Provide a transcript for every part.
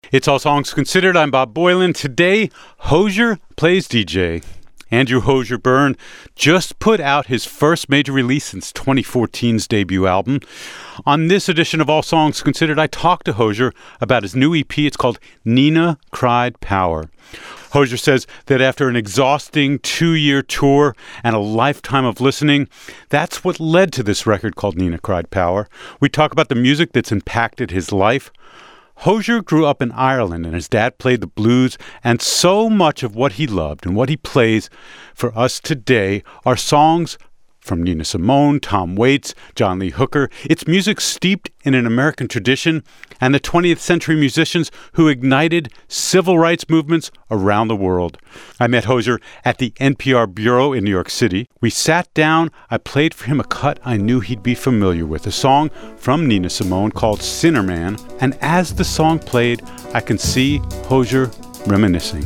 It's All Songs Considered. I'm Bob Boylan. Today, Hozier plays DJ. Andrew Hozier Byrne just put out his first major release since 2014's debut album. On this edition of All Songs Considered, I talked to Hozier about his new EP. It's called Nina Cried Power. Hozier says that after an exhausting 2-year tour and a lifetime of listening, that's what led to this record called Nina Cried Power. We talk about the music that's impacted his life. Hozier grew up in Ireland, and his dad played the blues, and so much of what he loved and what he plays for us today are songs from Nina Simone, Tom Waits, John Lee Hooker. It's music steeped in an American tradition and the 20th century musicians who ignited civil rights movements around the world. I met Hozier at the NPR Bureau in New York City. We sat down. I played for him a cut I knew he'd be familiar with, a song from Nina Simone called Sinner Man. And as the song played, I can see Hozier reminiscing.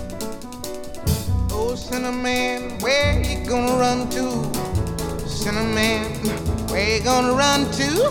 Oh, sinner man, where you gonna run to? Sinner man, where you gonna run to?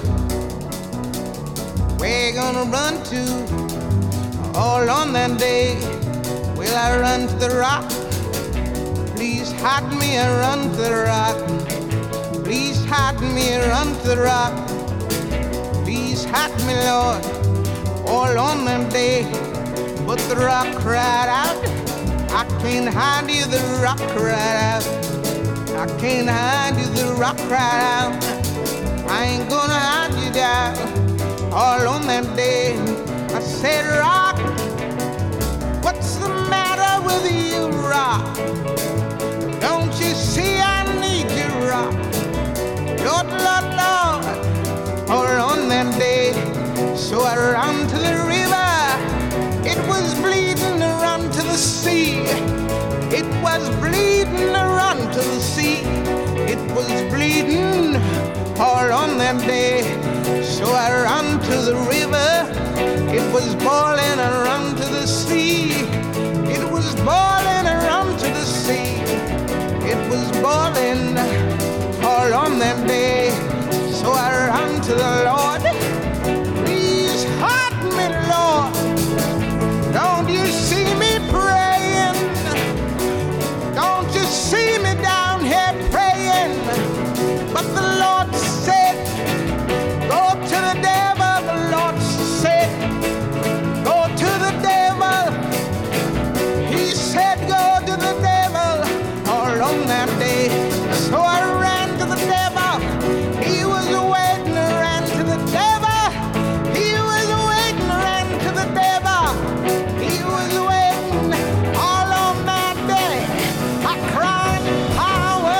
Where you gonna run to? All on that day, will I run to the rock? Please hide me and run to the rock. Please hide me and run to the rock. Please hide me, Lord, all on that day. But the rock cried out, I can't hide you, the rock cried out. I can't hide you, the rock cried out. I ain't gonna hide you down. All on that day, I said, rock, what's the matter with you, rock? Don't you see I need you, rock? Lord, Lord, Lord. All on that day, so I ran to the river. It was bleeding to run to the sea. It was bleeding to run to the sea. It was bleeding all on that day. So I ran to the river. It was boiling and run to the sea. It was boiling and run to the sea. It was boiling all on that day. So I ran to the Lord. Please hide me, Lord. Don't you see me praying? Don't you see me down here praying? But the Lord said, go to the devil. The Lord said, go to the devil. He said, go to the devil. All on that day, so I ran to the devil. He was waiting, ran to the devil. He was waiting, ran to the devil. He was waiting all on that day. I cried, power,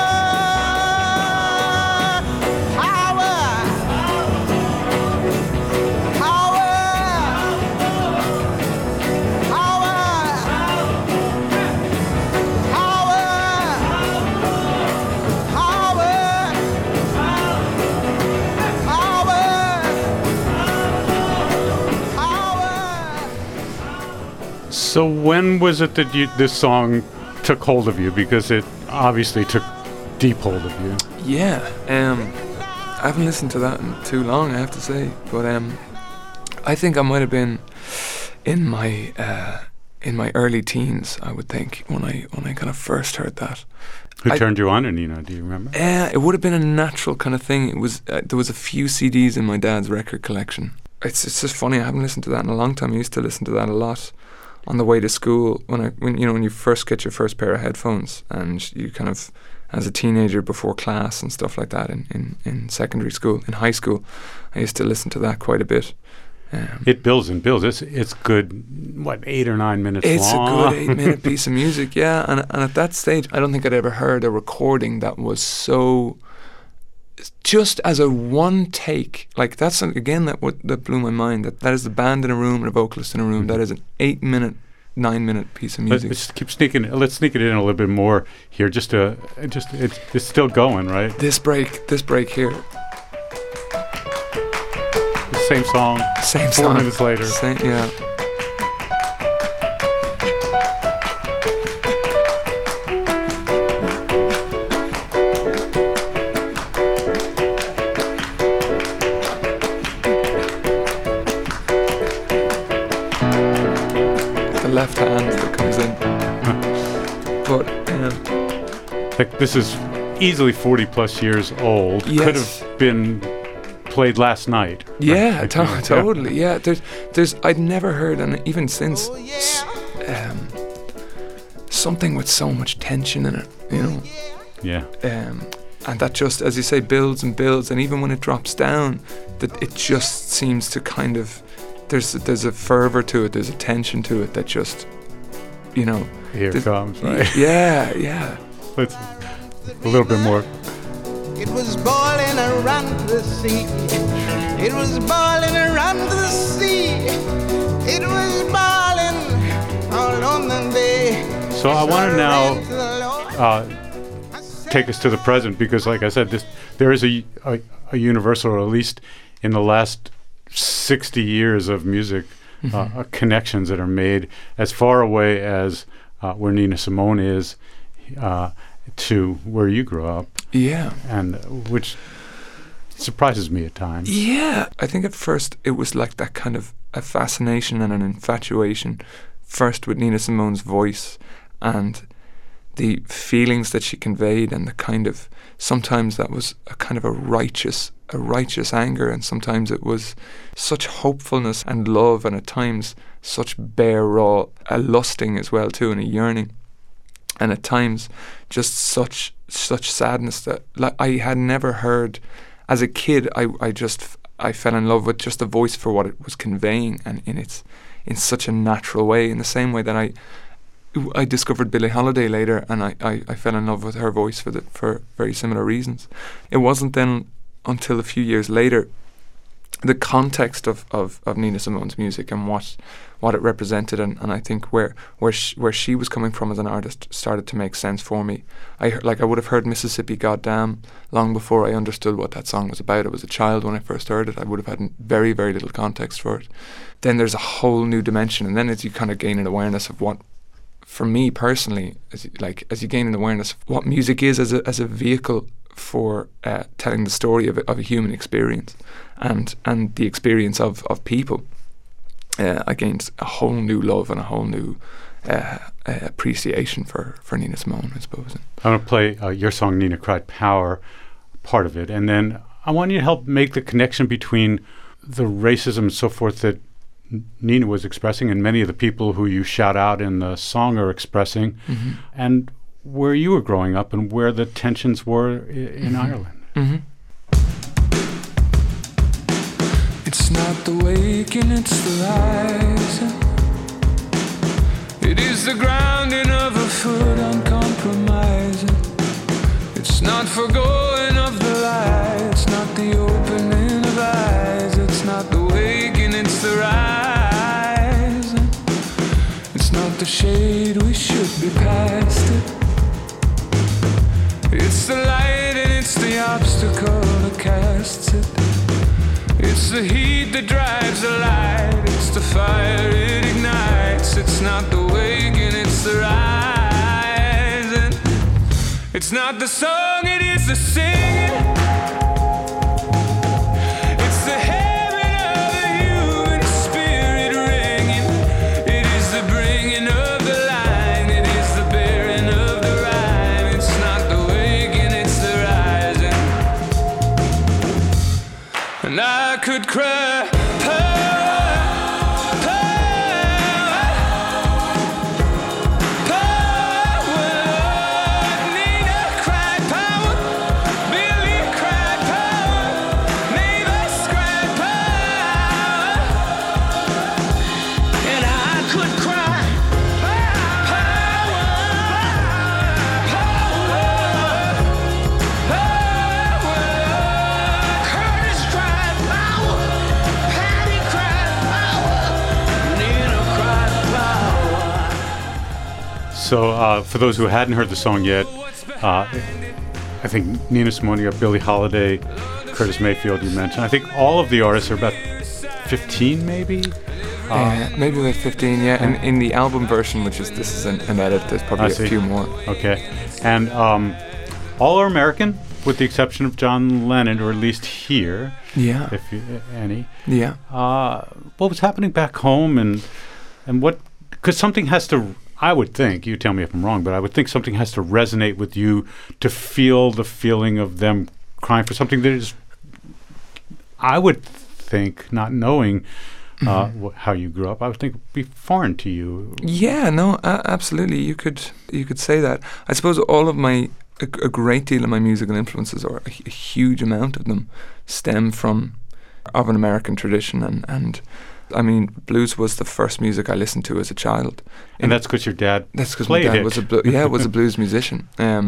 power, power, So when was it that this song took hold of you? Because it obviously took deep hold of you. Yeah, I haven't listened to that in too long, I have to say. But I think I might have been in my early teens, I would think, when I kind of first heard that. Who turned you on to Nina? Do you remember? It would have been a natural kind of thing. It was there was a few CDs in my dad's record collection. It's just funny. I haven't listened to that in a long time. I used to listen to that a lot on the way to school when you first get your first pair of headphones, and you kind of, as a teenager before class and stuff like that in secondary school, in high school, I used to listen to that quite a bit. It builds and builds. It's good, 8 or 9 minutes long? It's a good 8-minute piece of music, yeah. And at that stage, I don't think I'd ever heard a recording that was so, just as a one take. Like, that's, again, that blew my mind. That is the band in a room and a vocalist in a room. Mm-hmm. That is an 8-minute, 9-minute piece of music. Let's keep sneaking. Let's sneak it in a little bit more here. It's still going, right? This break here. Same song. 4 minutes later. Yeah. left hand that comes in. But like this is easily 40 plus years old. Yes. Could have been played last night. yeah, Like, totally. Yeah, there's I'd never heard, and even since, something with so much tension in it, you know. Yeah. And that just, as you say, builds and builds, and even when it drops down, that it just seems to kind of, there's a fervor to it, there's a tension to it that just, you know. Here it comes, right? Yeah. Let's a little bit more. It was boiling around the sea. It was boiling around the sea. It was boiling all on the day. So I want to now take us to the present, because like I said, there is a universal, or at least in the last 60 years of music, connections that are made as far away as where Nina Simone is to where you grew up. Yeah. And which surprises me at times. Yeah. I think at first it was like that kind of a fascination and an infatuation, first with Nina Simone's voice and the feelings that she conveyed, and the kind of, sometimes that was a kind of a righteous anger, and sometimes it was such hopefulness and love, and at times such bare raw, a lusting as well too, and a yearning, and at times just such sadness that, like, I had never heard as a kid. I fell in love with just the voice for what it was conveying, and in such a natural way, in the same way that I discovered Billie Holiday later, and I fell in love with her voice for very similar reasons. It wasn't then until a few years later, the context of Nina Simone's music and what it represented, and I think where she was coming from as an artist started to make sense for me. I would have heard Mississippi Goddamn long before I understood what that song was about. I was a child when I first heard it. I would have had very, very little context for it. Then there's a whole new dimension, and then as you kind of gain an awareness of what, for me personally, as you gain an awareness of what music is as a vehicle for telling the story of a human experience and the experience of people, I gained a whole new love and a whole new appreciation for Nina Simone, I suppose. I'm going to play your song, Nina Cried Power, part of it, and then I want you to help make the connection between the racism and so forth that Nina was expressing, and many of the people who you shout out in the song are expressing, and where you were growing up and where the tensions were in Ireland. It's not the waking, it's the rising. It is the grounding of a foot uncompromising. It's not forgoing of the light, it's not the opening of eyes. It's not the waking, it's the rising. It's not the shade, we should be past it. It's the light and it's the obstacle that casts it. It's the heat that drives the light. It's the fire it ignites. It's not the waking, it's the rising. It's not the song, it is the singing. It's the heaven of the human spirit ringing. It is the bringing of the line. It is the bearing of the rhyme. It's not the waking, it's the rising. And I could cry power, power. Nina cried power, Billy cried power, Mavis cried power. And I could cry power, power. Curtis cried power, Patty cried power, Nina cried power. So for those who hadn't heard the song yet, I think Nina Simone, you have Billie Holiday, Curtis Mayfield you mentioned. I think all of the artists are about 15 maybe? Maybe about 15, yeah. And in the album version, which is, this is an edit, there's probably a few more. Okay. And all are American, with the exception of John Lennon, or at least here, Yeah. if any. Yeah. What was happening back home, and what Because something has to, I would think, you tell me if I'm wrong, but I would think something has to resonate with you to feel the feeling of them crying for something that is, I would think, not knowing how you grew up, I would think would be foreign to you. Yeah, no, absolutely. You could say that. I suppose all of a great deal of my musical influences, or a huge amount of them, stem from of an American tradition, and I mean, blues was the first music I listened to as a child. And that's because your dad That's because played my dad it. was a blues musician.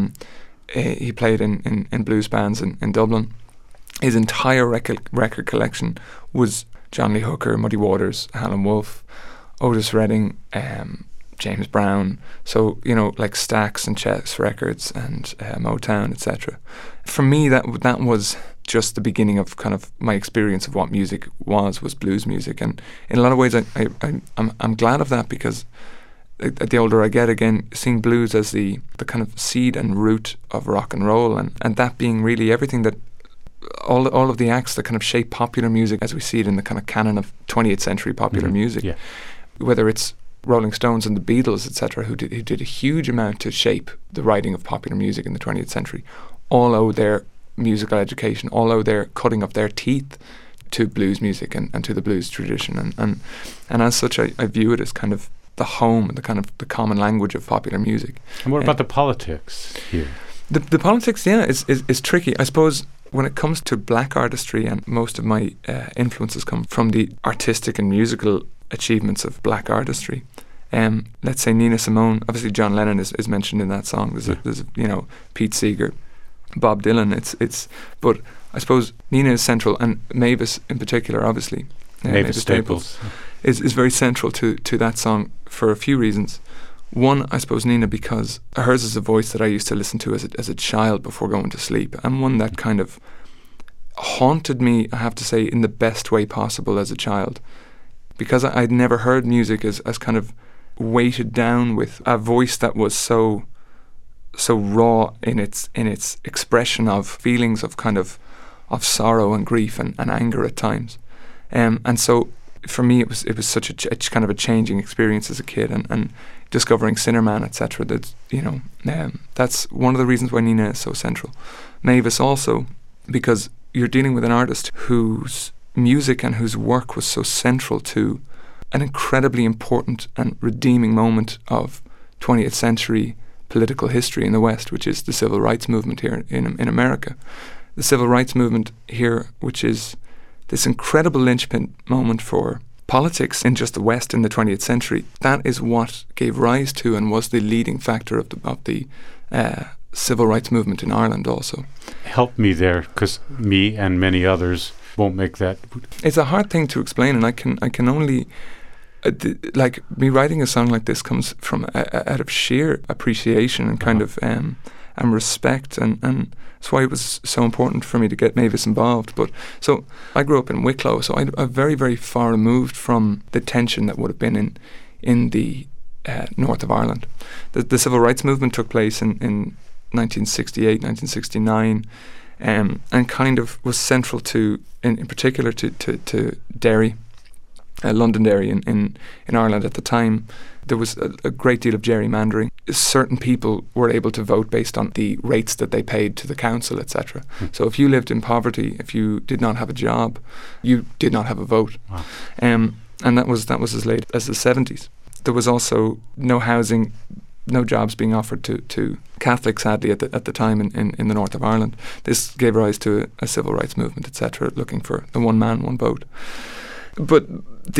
He played in blues bands in Dublin. His entire record collection was John Lee Hooker, Muddy Waters, Howlin' Wolf, Otis Redding, James Brown. So, you know, like Stax and Chess Records and Motown, etc. For me, that was just the beginning of kind of my experience of what music was blues music. And in a lot of ways, I'm glad of that, because the older I get, again, seeing blues as the kind of seed and root of rock and roll, and that being really everything that all of the acts that kind of shape popular music as we see it in the kind of canon of 20th century popular music, whether it's Rolling Stones and the Beatles, etc., who did a huge amount to shape the writing of popular music in the 20th century, all owe their musical education, all owe their cutting of their teeth to blues music and to the blues tradition, and as such, I view it as kind of the home, the kind of the common language of popular music. And what about the politics here? The politics, is tricky. I suppose when it comes to black artistry, and most of my influences come from the artistic and musical achievements of black artistry. Let's say Nina Simone. Obviously, John Lennon is mentioned in that song. There's Pete Seeger, Bob Dylan. But I suppose Nina is central, and Mavis in particular, obviously. Mavis Staples is very central to that song for a few reasons. One, I suppose Nina, because hers is a voice that I used to listen to as a child before going to sleep, and one that kind of haunted me, I have to say, in the best way possible as a child, because I'd never heard music as kind of weighted down with a voice that was so raw in its expression of feelings of kind of sorrow and grief and anger at times, and so for me it was such a kind of a changing experience as a kid, and discovering Sinnerman, etc. That that's one of the reasons why Nina is so central. Mavis also, because you're dealing with an artist whose music and whose work was so central to an incredibly important and redeeming moment of 20th century political history in the West, which is the civil rights movement here in America. The civil rights movement here, which is this incredible linchpin moment for politics in just the West in the 20th century, that is what gave rise to and was the leading factor of the civil rights movement in Ireland also. Help me there, because me and many others won't make that. It's a hard thing to explain, and I can only like me writing a song like this comes from out of sheer appreciation and kind of and respect, and that's why it was so important for me to get Mavis involved. But so I grew up in Wicklow, so I'm very, very far removed from the tension that would have been in the north of Ireland. The civil rights movement took place in 1968, 1969, and kind of was central to, in particular, to Derry, Londonderry in Ireland at the time. There was a great deal of gerrymandering. Certain people were able to vote based on the rates that they paid to the council, etc. So if you lived in poverty, if you did not have a job, you did not have a vote. Wow. And that was as late as the 70s. There was also no housing, no jobs being offered to Catholics, sadly, at the time in the north of Ireland. This gave rise to a civil rights movement, etc., looking for the one man, one vote. But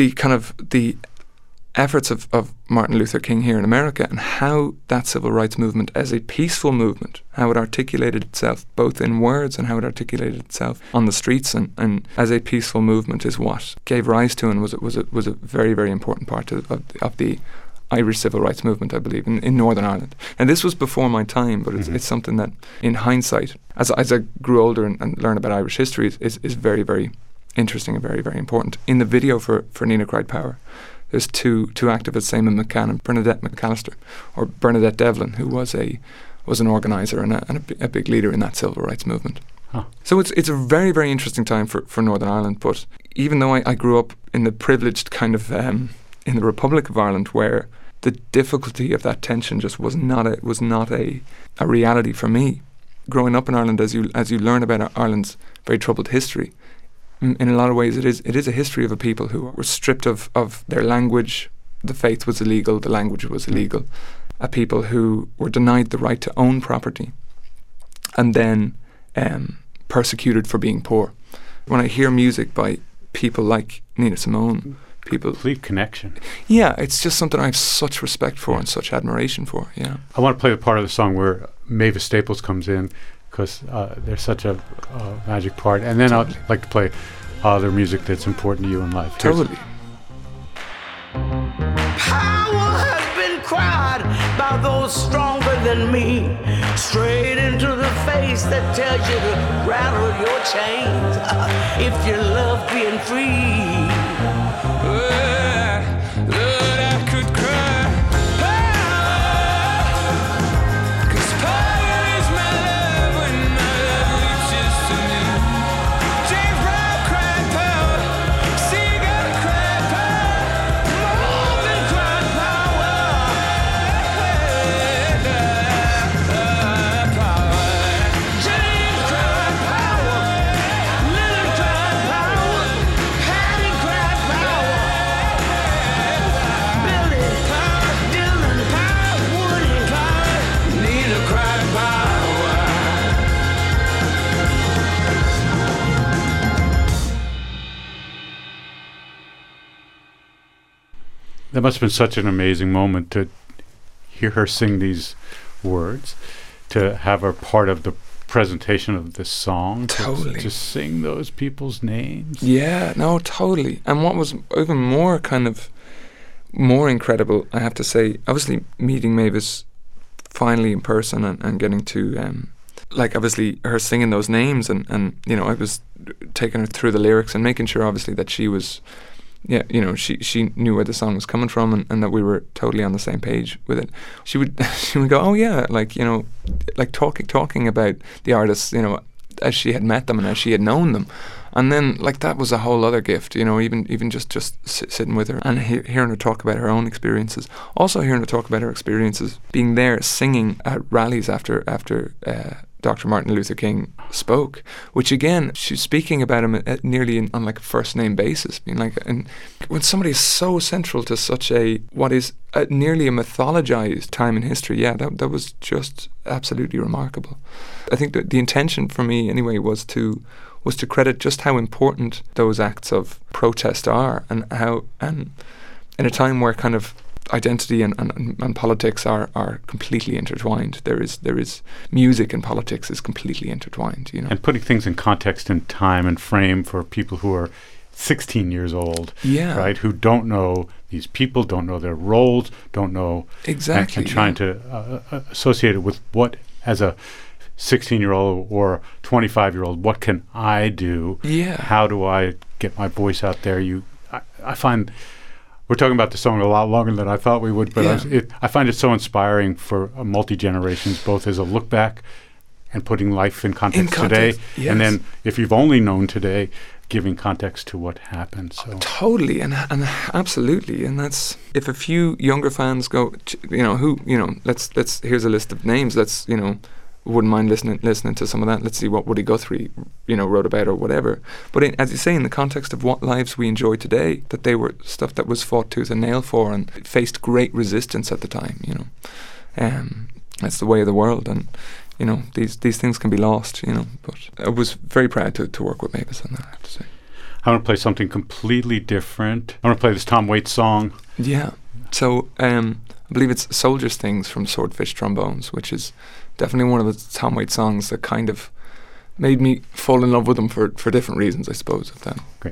the efforts of Martin Luther King here in America, and how that civil rights movement as a peaceful movement, how it articulated itself both in words and how it articulated itself on the streets, and as a peaceful movement, is what gave rise to and was a very, very important part of the Irish civil rights movement, I believe, in Northern Ireland. And this was before my time, but it's something that, in hindsight, as I grew older and learned about Irish history, is very, very interesting and very, very important. In the video for Nina Cried Power, there's two activists, Eamon McCann and Bernadette McAllister, or Bernadette Devlin, who was an organiser and a big leader in that civil rights movement. Huh. So it's a very, very interesting time for Northern Ireland. But even though I grew up in the privileged kind of in the Republic of Ireland, where the difficulty of that tension just was not a reality for me. Growing up in Ireland, as you learn about Ireland's very troubled history, in a lot of ways it is a history of a people who were stripped of their language. The faith was illegal, the language was illegal. A people who were denied the right to own property, and then persecuted for being poor. When I hear music by people like Nina Simone, complete connection. Yeah, it's just something I have such respect for and such admiration for. Yeah, I want to play the part of the song where Mavis Staples comes in, because there's such a magic part, and then I'd like to play their music that's important to you in life. Totally. Power has been cried by those stronger than me, straight into the face that tells you to rattle your chains if you love being free. Lord, I could cry. Power, 'cause power is my love when my love reaches to me. James Brown cried power, Seagull cried power, Morgan cried power. James cried power, Lily cried power, Hattie cried power, Billy cried, Dylan cried, Woody cried, Nina cried power. That must have been such an amazing moment to hear her sing these words, to have her part of the presentation of this song, Totally. to sing those people's names. Yeah, no, totally. And what was even more incredible, I have to say, obviously meeting Mavis finally in person and getting to, obviously her singing those names and I was taking her through the lyrics and making sure obviously that she was, she knew where the song was coming from and that we were totally on the same page with it. She would go, oh yeah, talking about the artists, as she had met them and as she had known them. And then that was a whole other gift, even just sitting with her and hearing her talk about her own experiences. Also hearing her talk about her experiences being there singing at rallies after Dr. Martin Luther King spoke, which again, she's speaking about him nearly on a first name basis, being and when somebody is so central to such what is nearly a mythologized time in history, that was just absolutely remarkable. I think that the intention for me anyway was to credit just how important those acts of protest are, and how, and in a time where kind of identity and politics are completely intertwined. There is music and politics is completely intertwined, And putting things in context and time and frame for people who are 16 years old, right? Who don't know these people, don't know their roles, don't know exactly, and trying to associate it with what, as a 16-year-old or 25-year-old, what can I do? Yeah. How do I get my voice out there? I find we're talking about the song a lot longer than I thought we would, but I find it so inspiring for multi-generations, both as a look back and putting life in context today, and then if you've only known today, giving context to what happened. So totally, and absolutely, and that's if a few younger fans go, let's here's a list of names. Let's wouldn't mind listening to some of that. Let's see what Woody Guthrie, wrote about or whatever. But as you say, in the context of what lives we enjoy today, that they were stuff that was fought tooth and nail for and faced great resistance at the time. That's the way of the world, and these things can be lost. But I was very proud to work with Mavis on that, I have to say. I want to play something completely different. I want to play this Tom Waits song. Yeah. So I believe it's Soldier's Things from Swordfish Trombones, which is definitely one of the Tom Waits songs that kind of made me fall in love with him for different reasons, I suppose. Of that. Great.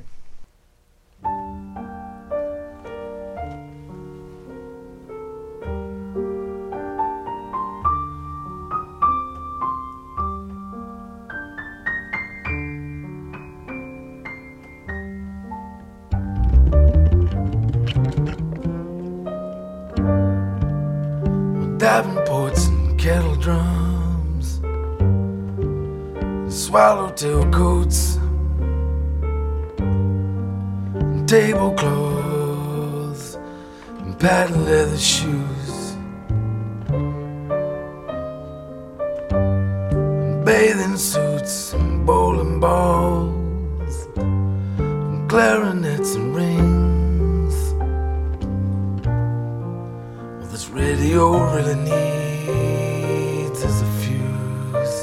Davenports and kettle drums, swallowtail coats, tablecloths, patent leather shoes, bathing suits and bowling balls, and clarinets and rings. Well, this radio really needs is a fuse.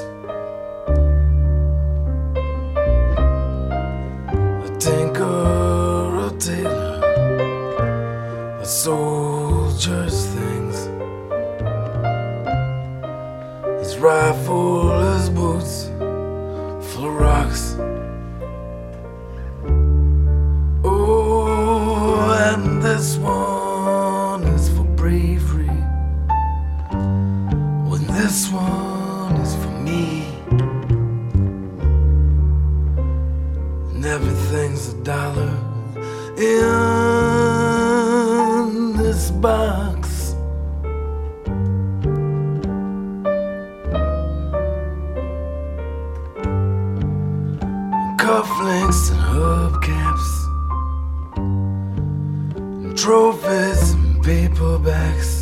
A tinker, a tailor, a soldier's things. His rifle, his boots, full of rocks. Oh, and this one is for bravery. When this one is for me. And everything's a dollar in this box. Cufflinks and hubcaps, and trophies and paperbacks.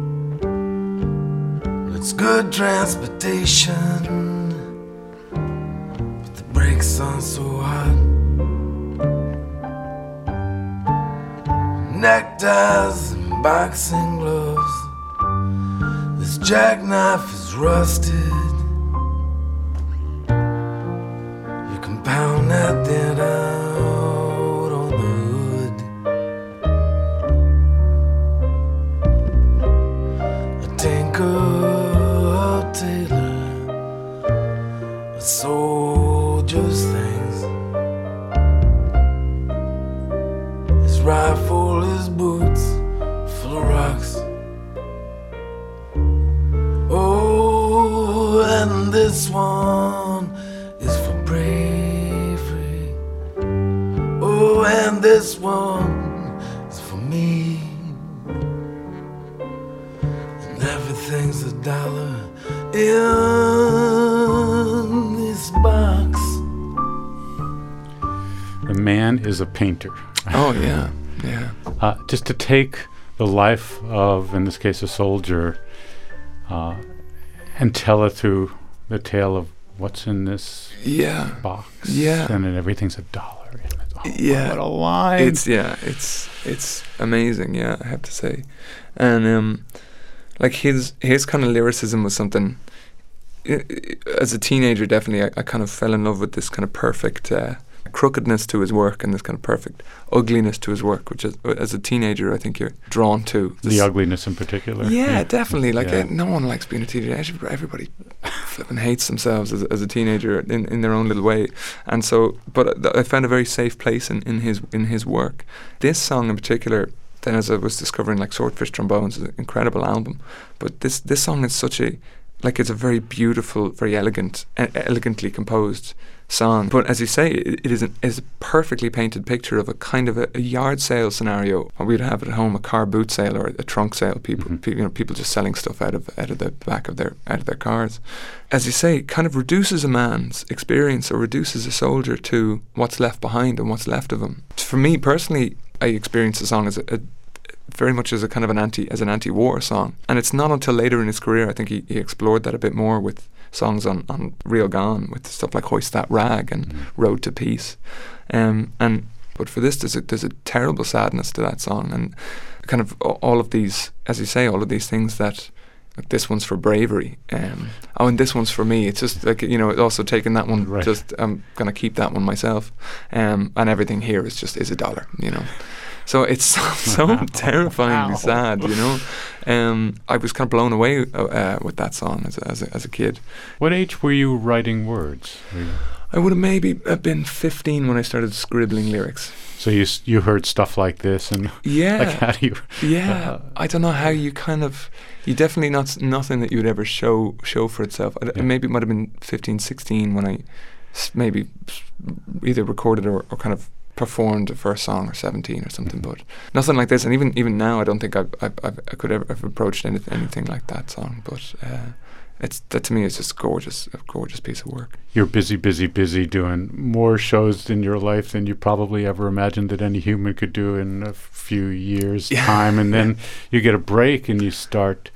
It's good transportation, but the brakes aren't so hot. Neckties and boxing gloves. This jackknife is rusted. You can pound that dent out on the hood. A tinker, a tailor, a soldier's things. His rifle, his boots, full of rocks. Oh, and this one is for bravery. Oh, and this one is for me. And everything's a dollar in this box. The man is a painter. Oh yeah, yeah. Just to take the life of, in this case, a soldier, and tell it through the tale of what's in this Yeah. box. Yeah. And then everything's a dollar. And it's, oh, Yeah. what a line. It's amazing, yeah, I have to say. And like his kind of lyricism was something. As a teenager, definitely, I kind of fell in love with this kind of perfect crookedness to his work and this kind of perfect ugliness to his work, which is, as a teenager, I think you're drawn to. The ugliness in particular. Yeah, definitely. Like Yeah. no one likes being a teenager. Everybody flipping hates themselves as a teenager in their own little way. And so, but I found a very safe place in his work. This song in particular, then as I was discovering, like Swordfish Trombones is an incredible album, but this song is such a, like, it's a very beautiful, very elegantly composed song. But as you say, it is a perfectly painted picture of a kind of a yard sale scenario. We'd have at home a car boot sale or a trunk sale. People just selling stuff out of the back of their cars. As you say, it kind of reduces a man's experience or reduces a soldier to what's left behind and what's left of him. For me personally, I experience the song as a very much as a kind of an anti-war song. And it's not until later in his career I think he explored that a bit more with songs on Real Gone, with stuff like Hoist That Rag and Road to Peace. But for this, there's a terrible sadness to that song, and kind of all of these, as you say, all of these things that, like, this one's for bravery, and this one's for me. It's just like, also taking that one, Right. just I'm gonna keep that one myself, and everything here is a dollar, So it's so terrifyingly sad, I was kind of blown away with that song as a kid. What age were you writing words? I would have maybe been 15 when I started scribbling lyrics. So you heard stuff like this, and Yeah. like, how do you? Yeah, I don't know how you you definitely nothing that you would ever show for itself. Maybe it might have been 15, 16 when I maybe either recorded or kind of performed the first song or 17 or something, but nothing like this. And even now, I don't think I could ever have approached anything like that song. But that to me is just a gorgeous piece of work. You're busy doing more shows in your life than you probably ever imagined that any human could do in a few years' time. And then you get a break and you start,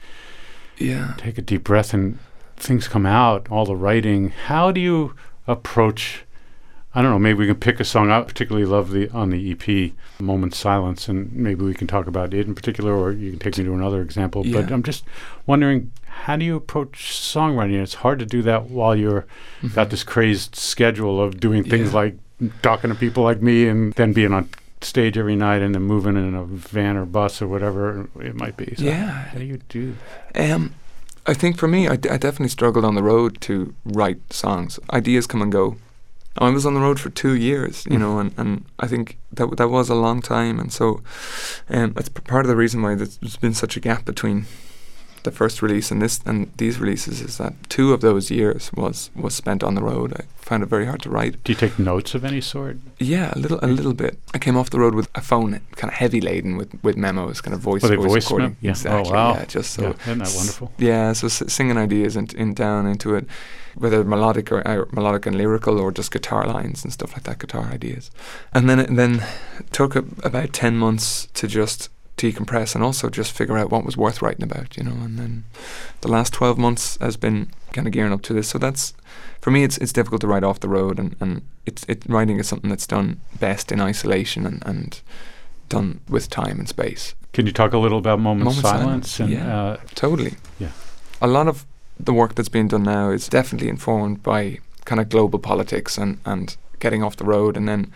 take a deep breath and things come out, all the writing. How do you approach, I don't know, maybe we can pick a song I particularly love on the EP, Moment Silence, and maybe we can talk about it in particular, or you can take me to another example. Yeah. But I'm just wondering, how do you approach songwriting? It's hard to do that while you're got this crazed schedule of doing things like talking to people like me and then being on stage every night and then moving in a van or bus or whatever it might be. So how do you do that? I think for me, I definitely struggled on the road to write songs. Ideas come and go. I was on the road for 2 years, you know, and I think that was a long time. And so that's part of the reason why there's been such a gap between the first release and these releases, is that 2 of those years was spent on the road. I found it very hard to write. Do you take notes of any sort? Yeah, a little bit. I came off the road with a phone kind of heavy laden with memos, kind of voice recording. Yeah. Exactly. Oh, wow. Yeah, just so. Yeah, isn't that wonderful? Yeah, so singing ideas down into it, whether melodic and lyrical, or just guitar lines and stuff like that, guitar ideas. And then it took about 10 months to just decompress and also just figure out what was worth writing about, you know. And then the last 12 months has been kind of gearing up to this. So that's, for me, it's difficult to write off the road, and writing is something that's done best in isolation and done with time and space. Can you talk a little about Moment Silence? And, totally. Yeah. A lot of the work that's being done now is definitely informed by kind of global politics and getting off the road. And then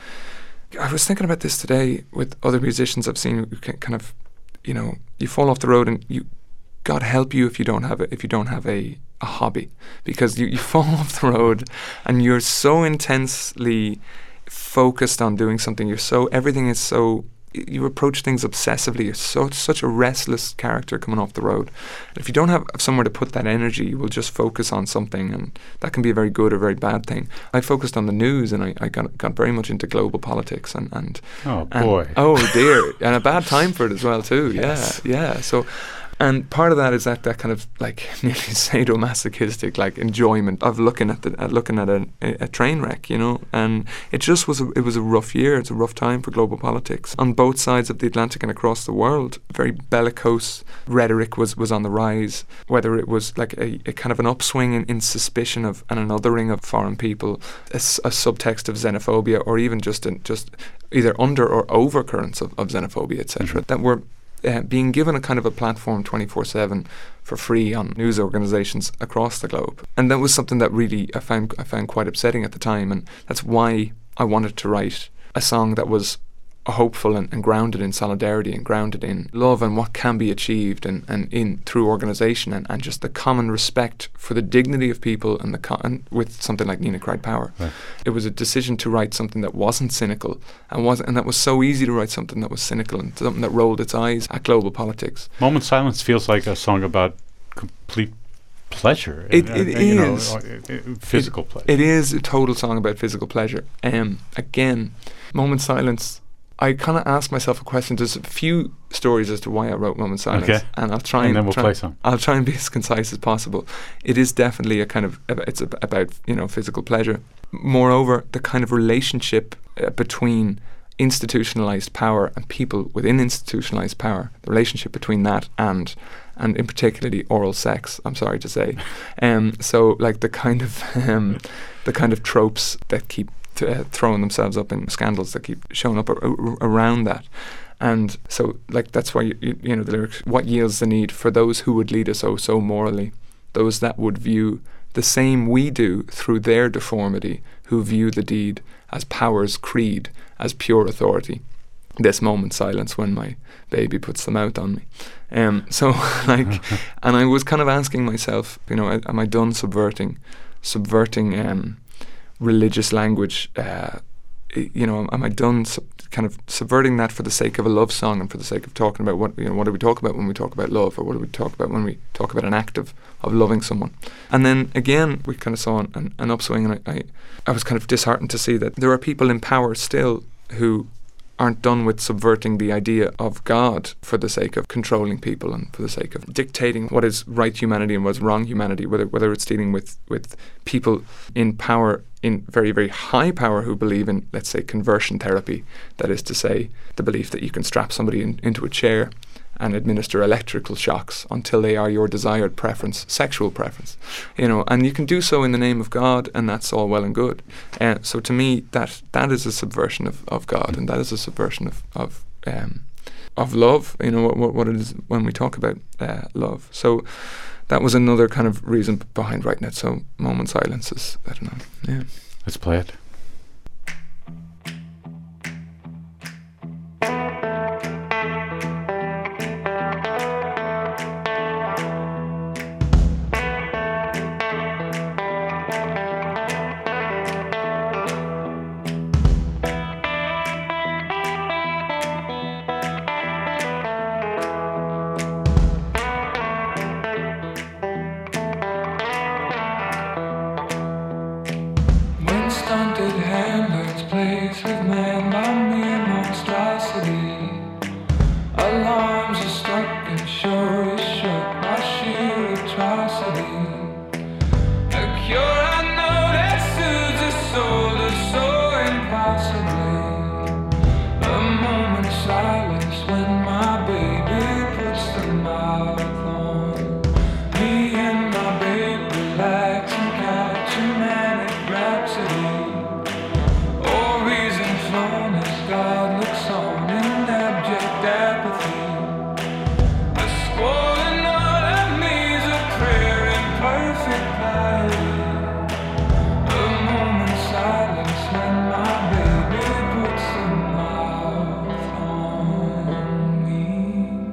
I was thinking about this today with other musicians I've seen who kind of, you know, you fall off the road and God help you if you don't have a hobby, because you fall off the road and you're so intensely focused on doing something. Everything is so, you approach things obsessively. You're such a restless character coming off the road. And if you don't have somewhere to put that energy, you will just focus on something, and that can be a very good or very bad thing. I focused on the news, and I got very much into global politics and oh boy, oh dear, and a bad time for it as well too. Yes. Yeah. So. And part of that is that kind of like nearly sadomasochistic like enjoyment of looking at a train wreck, you know. And it was a rough year. It's a rough time for global politics on both sides of the Atlantic and across the world. Very bellicose rhetoric was on the rise. Whether it was like a kind of an upswing in suspicion of and an othering of foreign people, a subtext of xenophobia, or even just either under or over currents of xenophobia, etc. That were being given a kind of a platform 24/7 for free on news organisations across the globe. And that was something that really I found quite upsetting at the time, and that's why I wanted to write a song that was hopeful and grounded in solidarity and grounded in love and what can be achieved and in through organisation and just the common respect for the dignity of people and with something like Nina Cried Power. Right. It was a decision to write something that wasn't cynical and that was so easy to write something that was cynical and something that rolled its eyes at global politics. Moment Silence feels like a song about complete pleasure. It is. Physical pleasure. It is a total song about physical pleasure. Again, Moment Silence, I kind of asked myself a question. There's a few stories as to why I wrote Moment Silence, okay. And I'll try and then we'll play some. I'll try and be as concise as possible. It is definitely it's about physical pleasure. Moreover, the kind of relationship between institutionalized power and people within institutionalized power, the relationship between that and in particularly oral sex, I'm sorry to say. So like the kind of tropes that keep throwing themselves up in scandals that keep showing up around that. And so like that's why you know the lyrics, what yields the need for those who would lead us oh so morally, those that would view the same we do through their deformity, who view the deed as power's creed, as pure authority. This moment silence when my baby puts the mouth on me. So like, and I was kind of asking myself, you know, am I done subverting religious language? You know, am I done kind of subverting that for the sake of a love song and for the sake of talking about what do we talk about when we talk about love, or what do we talk about when we talk about an act of loving someone? And then again, we kind of saw an upswing, and I was kind of disheartened to see that there are people in power still who aren't done with subverting the idea of God for the sake of controlling people and for the sake of dictating what is right humanity and what's wrong humanity, whether it's dealing with people in power, in very, very high power, who believe in, let's say, conversion therapy. That is to say, the belief that you can strap somebody into a chair and administer electrical shocks until they are your desired preference, sexual preference, and you can do so in the name of God, and that's all well and good. So to me, that is a subversion of God, and that is a subversion of love. What it is when we talk about love. So that was another kind of reason behind writing it. So Moment Silence is, I don't know. Yeah. Let's play it. When stunted handlers place with man by mere monstrosity, alarms are struck and shore is shook by sheer atrocity. A cure I know that soothes the soul to soar impossibly. A moment's silence when my baby puts the mouth on me, and my baby relax and catch a manic rhapsody. All reason flown as God looks on in abject apathy. A squall and all of me's a prayer in perfect piety. A moment's silence when my baby puts the mouth on me.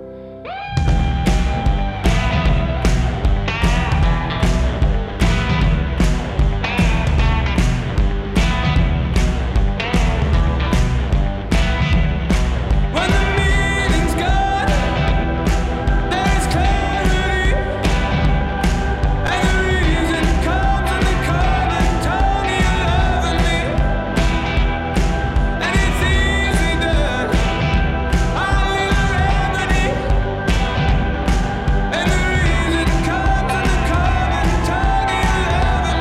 When the meaning's gone, there's clarity, and the reason comes in the common tongue you're loving me, and it's easy done. I'll be the remedy, and the reason comes in the common tongue you're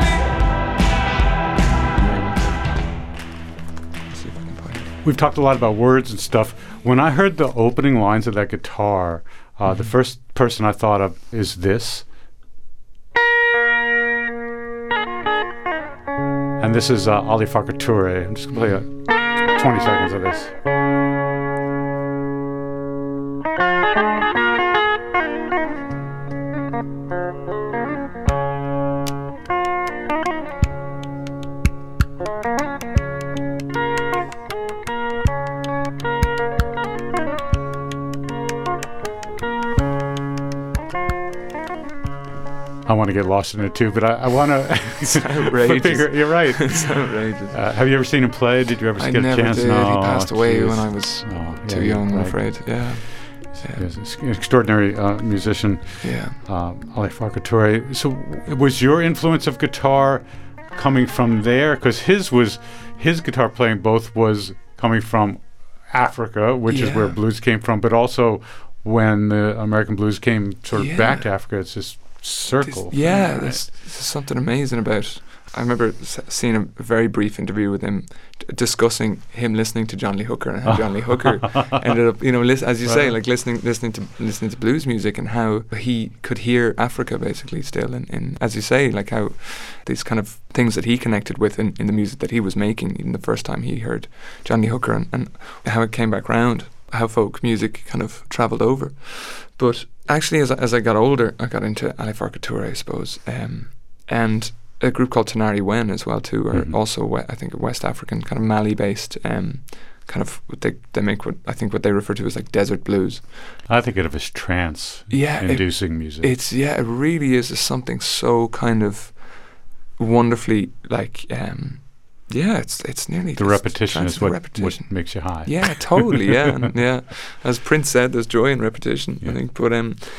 loving me. See if I can play it. We've talked a lot about words and stuff. When I heard the opening lines of that guitar, the first person I thought of is this. And this is Ali Farka Touré. I'm just going to play 20 seconds of this. I want to get lost in it too, but I want to. It's outrageous. You're right. It's outrageous. Have you ever seen him play? Did you ever I get never a chance? did. No, He passed away geez. when I was Oh, too yeah, young, I'm right. afraid. Yeah. He's an extraordinary musician, Yeah. Ali Farka Touré. So, was your influence of guitar coming from there? Because his guitar playing both was coming from Africa, which is where Yeah. blues came from, but also when the American blues came sort of Yeah. back to Africa, it's this circle. Yeah, there's something amazing about. I remember seeing a very brief interview with him discussing him listening to John Lee Hooker and how John Lee Hooker ended up, as you say, like listening to blues music, and how he could hear Africa basically still in as you say, like how these kind of things that he connected with in the music that he was making, even the first time he heard John Lee Hooker, and how it came back round, how folk music kind of travelled over. But actually, as I got older, I got into Ali Farka Touré, I suppose, and a group called Tenari Wen as well too, are also I think a West African kind of Mali-based kind of they make what they refer to as like desert blues. I think of it as trance inducing music. It really is something so kind of wonderfully like it's nearly the just repetition trance is of what makes you high. Yeah, totally. Yeah, and, yeah. As Prince said, there's joy in repetition. Yeah. I think, but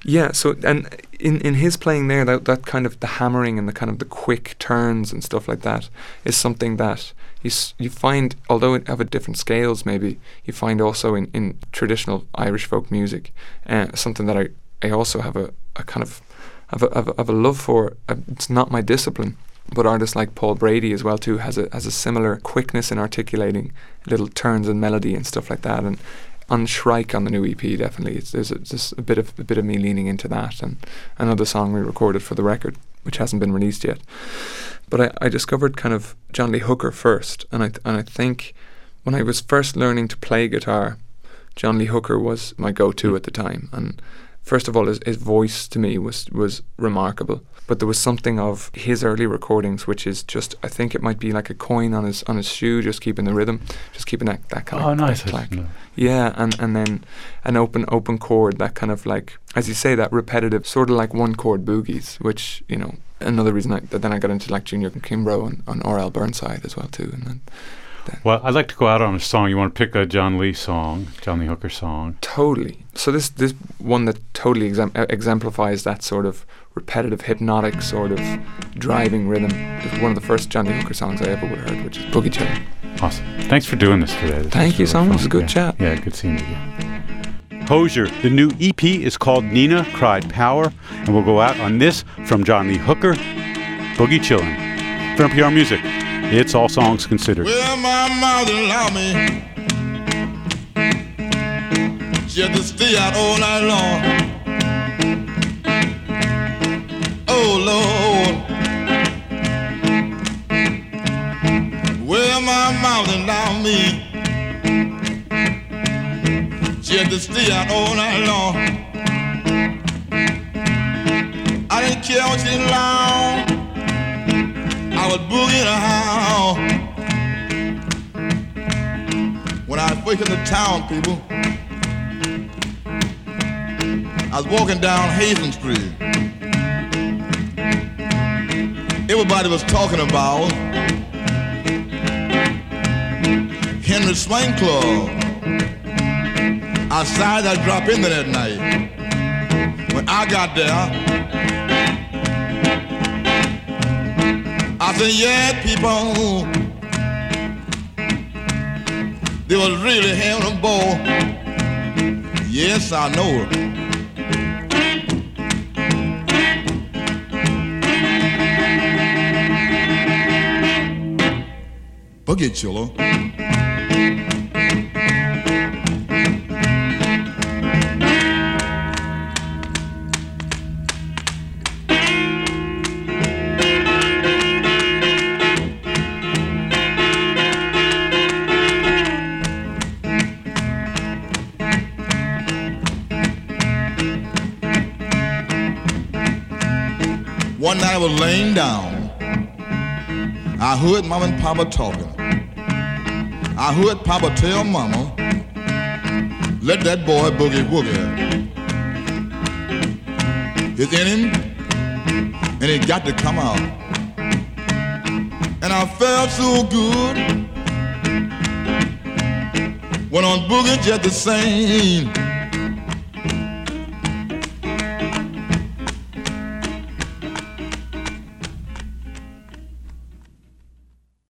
Yeah, so and in his playing there, that kind of the hammering and the kind of the quick turns and stuff like that is something that you find, although it have a different scales maybe, you find also in traditional Irish folk music, something that I also have a kind of have a love for. It's not my discipline, but artists like Paul Brady as well too has a similar quickness in articulating little turns and melody and stuff like that. And on Shrike on the new EP, definitely there's just a bit of me leaning into that, and another song we recorded for the record which hasn't been released yet. But I discovered kind of John Lee Hooker first, and I think when I was first learning to play guitar, John Lee Hooker was my go-to at the time. And first of all, his voice to me was remarkable. But there was something of his early recordings, which is just, I think it might be like a coin on his shoe, just keeping the rhythm, just keeping that kind of nice clack. No. Yeah, and then an open chord, that kind of like, as you say, that repetitive, sort of like one chord boogies, which, you know, another reason then I got into like Junior Kimbrough and R.L. Burnside as well too. And then well, I'd like to go out on a song. You want to pick a John Lee Hooker song? Totally. So this one that totally exemplifies that sort of repetitive, hypnotic sort of driving rhythm is one of the first John Lee Hooker songs I ever would have heard, which is Boogie Chillin'. Awesome. Thanks for doing this today. Thank you so much. It was a good chat. Yeah, good seeing you. Hozier, the new EP is called Nina Cried Power, and we'll go out on this from John Lee Hooker, Boogie Chillin'. For NPR Music, it's All Songs Considered. Well, my mother allowed me. She had to stay out all night long. Oh, Lord. Well, my mother allowed me. She had to stay out all night long. I didn't care what she did long. I was boogieing around. When I first came to town, people, I was walking down Hazen Street. Everybody was talking about Henry Swing Club. I decided I'd drop in there that night. When I got there, I said, yeah, people, they was really having a ball. Yes, I know it. Boogie Chiller. One night I was laying down. I heard Mama and Papa talking. I heard Papa tell Mama, let that boy boogie woogie. It's in him, and he got to come out. And I felt so good. Went on boogie just the same.